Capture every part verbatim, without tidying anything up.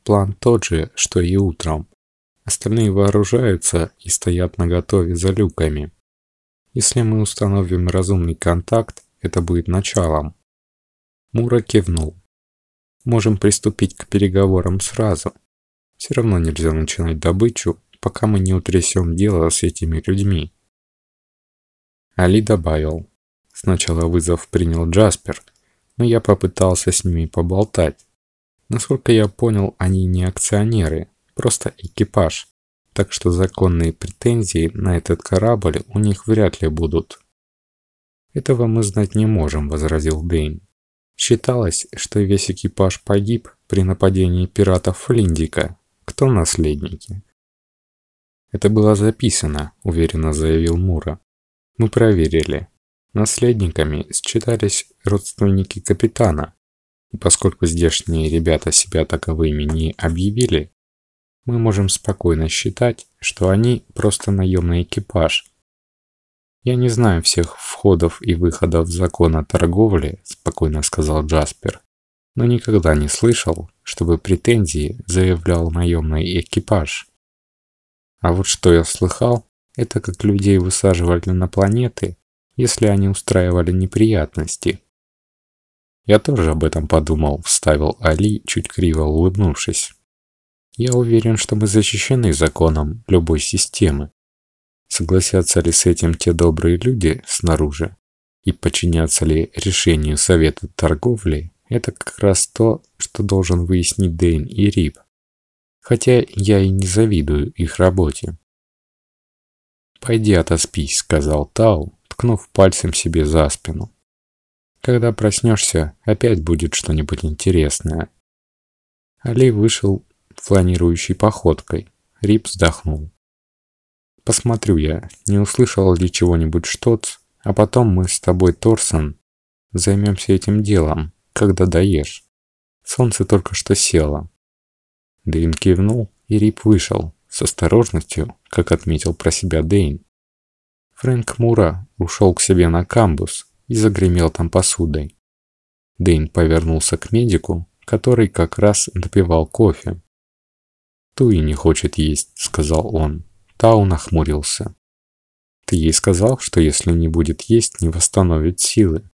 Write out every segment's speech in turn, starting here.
план тот же, что и утром. Остальные вооружаются и стоят наготове за люками. Если мы установим разумный контакт, это будет началом. Мура кивнул. Можем приступить к переговорам сразу. Все равно нельзя начинать добычу, пока мы не утрясем дело с этими людьми. Али добавил. Сначала вызов принял Джаспер, но я попытался с ними поболтать. Насколько я понял, они не акционеры, просто экипаж, так что законные претензии на этот корабль у них вряд ли будут. «Этого мы знать не можем», — возразил Дэйн. «Считалось, что весь экипаж погиб при нападении пиратов Флиндика. Кто наследники?» «Это было записано», — уверенно заявил Мура. «Мы проверили. Наследниками считались родственники капитана, и поскольку здешние ребята себя таковыми не объявили, мы можем спокойно считать, что они просто наемный экипаж. Я не знаю всех входов и выходов закона торговли», — спокойно сказал Джаспер, «но никогда не слышал, чтобы претензии заявлял наемный экипаж. А вот что я слыхал, это как людей высаживали на планеты, если они устраивали неприятности». «Я тоже об этом подумал», — вставил Али, чуть криво улыбнувшись. «Я уверен, что мы защищены законом любой системы. Согласятся ли с этим те добрые люди снаружи и подчинятся ли решению Совета торговли, это как раз то, что должен выяснить Дэйн и Рип. Хотя я и не завидую их работе». «Пойди отоспись», — сказал Тау, ткнув пальцем себе за спину. «Когда проснешься, опять будет что-нибудь интересное». Али вышел фланирующей походкой. Рип вздохнул. «Посмотрю я, не услышал ли чего-нибудь Штоц, а потом мы с тобой, Торсон, займемся этим делом, когда доешь. Солнце только что село». Дэйн кивнул, и Рип вышел, с осторожностью, как отметил про себя Дэйн. Фрэнк Мура ушел к себе на камбус и загремел там посудой. Дэйн повернулся к медику, который как раз допивал кофе. «Туи не хочет есть», — сказал он. Тау нахмурился. «Ты ей сказал, что если не будет есть, не восстановит силы?»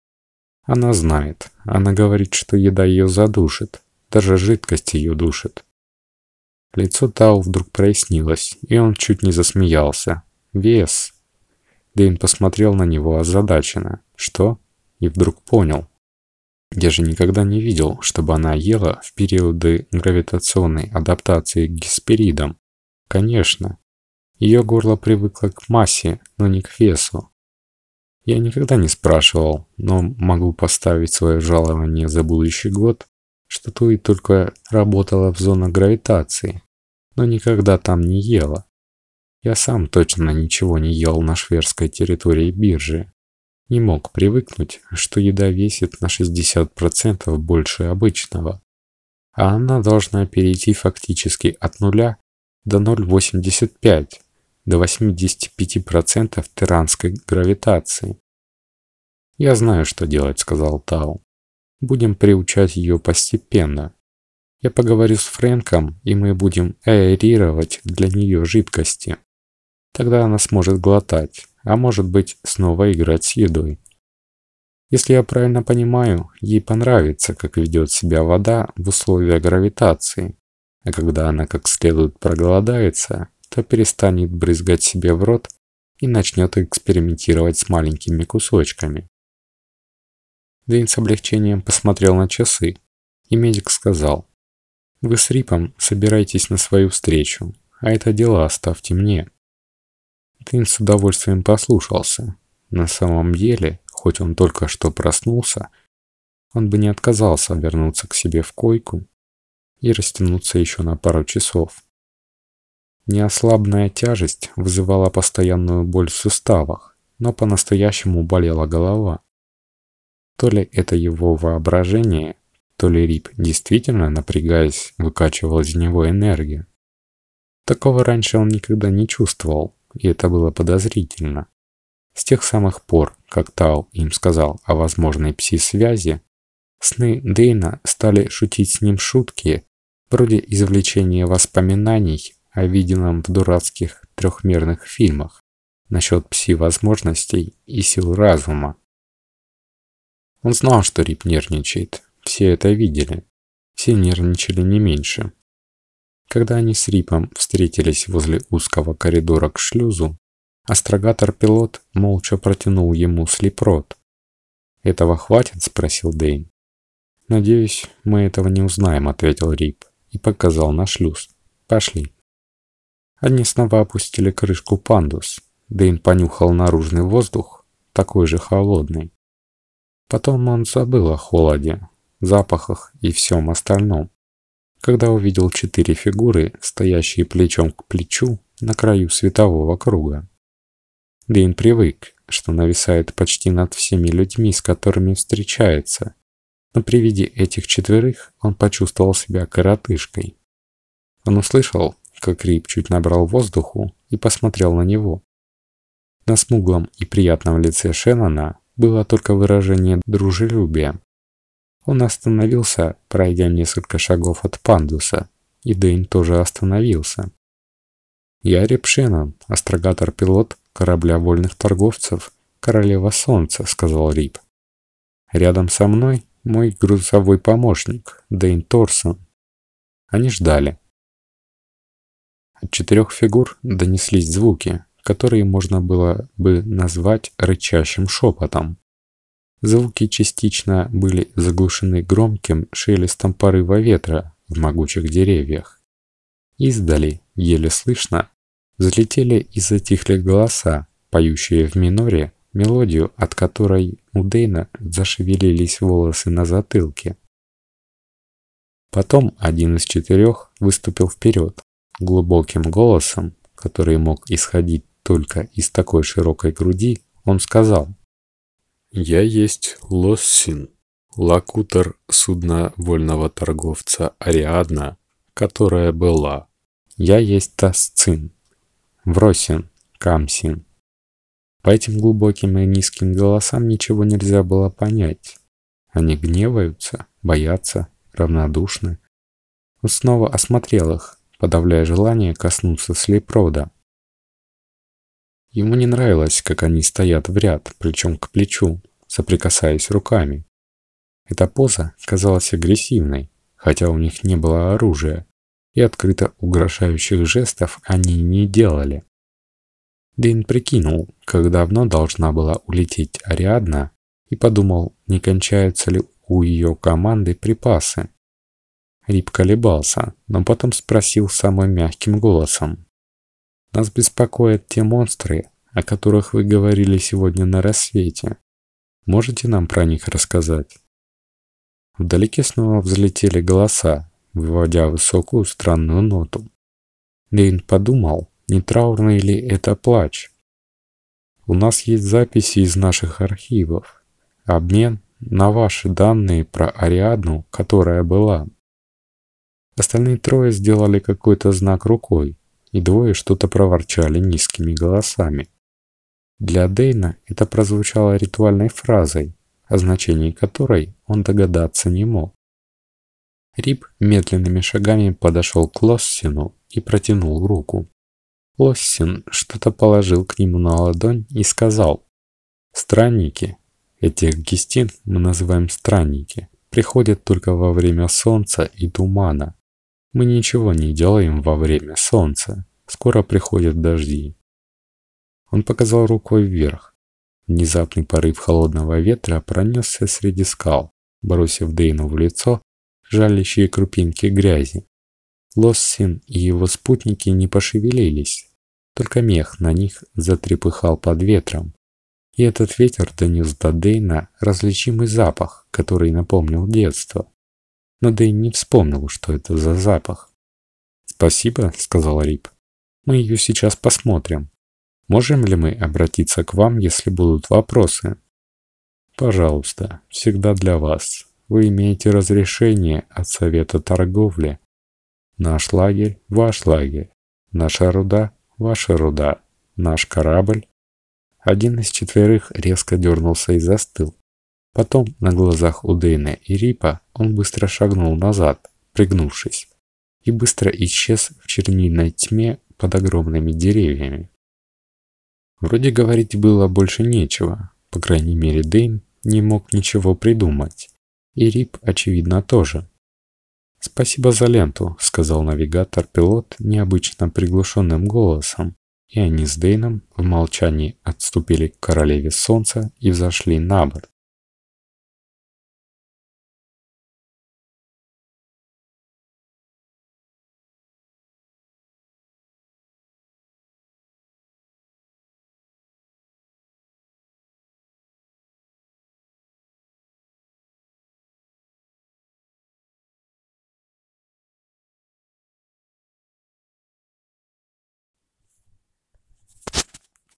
«Она знает. Она говорит, что еда ее задушит. Даже жидкость ее душит». Лицо Тау вдруг прояснилось, и он чуть не засмеялся. «Вес!» Дэйн посмотрел на него озадаченно. «Что?» И вдруг понял. «Я же никогда не видел, чтобы она ела в периоды гравитационной адаптации к гесперидам. Конечно. Ее горло привыкло к массе, но не к весу. Я никогда не спрашивал, но могу поставить свое жалование за будущий год, что Туи только работала в зоне гравитации, но никогда там не ела. Я сам точно ничего не ел на шверской территории биржи. Не мог привыкнуть, что еда весит на шестьдесят процентов больше обычного, а она должна перейти фактически от нуля до ноль целых восемьдесят пять до восьмидесяти пяти процентов терранской гравитации. «Я знаю, что делать», — сказал Тау. «Будем приучать ее постепенно. Я поговорю с Фрэнком, и мы будем аэрировать для нее жидкости. Тогда она сможет глотать, а может быть, снова играть с едой. Если я правильно понимаю, ей понравится, как ведет себя вода в условиях гравитации, а когда она как следует проголодается, то перестанет брызгать себе в рот и начнет экспериментировать с маленькими кусочками». Дэйн с облегчением посмотрел на часы, и медик сказал: «Вы с Рипом собирайтесь на свою встречу, а это дело оставьте мне». Дэйн с удовольствием послушался. На самом деле, хоть он только что проснулся, он бы не отказался вернуться к себе в койку и растянуться еще на пару часов. Неослабная тяжесть вызывала постоянную боль в суставах, но по-настоящему болела голова. То ли это его воображение, то ли Рип действительно, напрягаясь, выкачивал из него энергию. Такого раньше он никогда не чувствовал, и это было подозрительно. С тех самых пор, как Тау им сказал о возможной пси-связи, сны Дэйна стали шутить с ним шутки вроде извлечения воспоминаний о виденном в дурацких трехмерных фильмах насчет пси-возможностей и сил разума. Он знал, что Рип нервничает, все это видели, все нервничали не меньше. Когда они с Рипом встретились возле узкого коридора к шлюзу, астрогатор-пилот молча протянул ему слипрод. «Этого хватит?» – спросил Дэйн. «Надеюсь, мы этого не узнаем», – ответил Рип и показал на шлюз. «Пошли». Они снова опустили крышку пандус. Дэйн понюхал наружный воздух, такой же холодный. Потом он забыл о холоде, запахах и всем остальном, когда увидел четыре фигуры, стоящие плечом к плечу на краю светового круга. Дэйн привык, что нависает почти над всеми людьми, с которыми встречается, но при виде этих четверых он почувствовал себя коротышкой. Он услышал, как Рип чуть набрал воздуху и посмотрел на него. На смуглом и приятном лице Шеннона было только выражение дружелюбия. Он остановился, пройдя несколько шагов от пандуса, и Дэйн тоже остановился. «Я Рип Шеннон, астрогатор-пилот корабля вольных торговцев «Королева Солнца», — сказал Рип. «Рядом со мной мой грузовой помощник, Дэйн Торсон». Они ждали. От четырех фигур донеслись звуки, которые можно было бы назвать рычащим шепотом. Звуки частично были заглушены громким шелестом порыва ветра в могучих деревьях. Издали, еле слышно, взлетели и затихли голоса, поющие в миноре мелодию, от которой у Дэйна зашевелились волосы на затылке. Потом один из четырех выступил вперед, глубоким голосом, который мог исходить только из такой широкой груди, он сказал: «Я есть Лоссин, локутор судна вольного торговца Ариадна, которая была. Я есть Тасцин, Вросин, Камсин». По этим глубоким и низким голосам ничего нельзя было понять. Они гневаются, боятся, равнодушны. Он снова осмотрел их, подавляя желание коснуться слипрода. Ему не нравилось, как они стоят в ряд, плечом к плечу, соприкасаясь руками. Эта поза казалась агрессивной, хотя у них не было оружия, и открыто угрожающих жестов они не делали. Дэйн прикинул, как давно должна была улететь Ариадна, и подумал, не кончаются ли у ее команды припасы. Рип колебался, но потом спросил самым мягким голосом: «Нас беспокоят те монстры, о которых вы говорили сегодня на рассвете. Можете нам про них рассказать?» Вдалеке снова взлетели голоса, выводя высокую странную ноту. Дэйн подумал, не траурный ли это плач. «У нас есть записи из наших архивов. Обмен на ваши данные про Ариадну, которая была». Остальные трое сделали какой-то знак рукой, и двое что-то проворчали низкими голосами. Для Дэйна это прозвучало ритуальной фразой, о значении которой он догадаться не мог. Рип медленными шагами подошел к Лоссину и протянул руку. Лоссин что-то положил к нему на ладонь и сказал: «Странники, этих гестин мы называем странники, приходят только во время солнца и тумана. Мы ничего не делаем во время солнца. Скоро приходят дожди». Он показал рукой вверх. Внезапный порыв холодного ветра пронесся среди скал, бросив Дэйну в лицо жалящие крупинки грязи. Лоссин и его спутники не пошевелились, только мех на них затрепыхал под ветром. И этот ветер донес до Дэйна различимый запах, который напомнил детство. Но Дэйн не вспомнил, что это за запах. «Спасибо», — сказал Рип. «Мы ее сейчас посмотрим. Можем ли мы обратиться к вам, если будут вопросы?» «Пожалуйста, всегда для вас. Вы имеете разрешение от Совета торговли. Наш лагерь – ваш лагерь. Наша руда – ваша руда. Наш корабль». Один из четверых резко дернулся и застыл. Потом, на глазах у Дэйна и Рипа, он быстро шагнул назад, пригнувшись. и быстро исчез в чернильной тьме под огромными деревьями. Вроде говорить было больше нечего, по крайней мере Дэйн не мог ничего придумать, и Рип, очевидно, тоже. «Спасибо за ленту», — сказал навигатор-пилот необычно приглушенным голосом, и они с Дэйном в молчании отступили к королеве солнца и взошли на борт.